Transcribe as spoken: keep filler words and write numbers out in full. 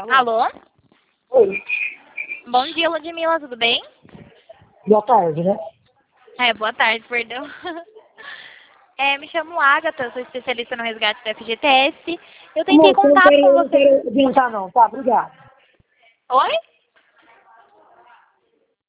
Alô? Oi. Bom dia, Ludmila, tudo bem? Boa tarde, né? É, boa tarde, perdão. É, me chamo Agatha, sou especialista no resgate da F G T S. Eu tentei Moço, eu não contato quero, com eu não você. quero adiantar não, tá? Obrigado. Oi?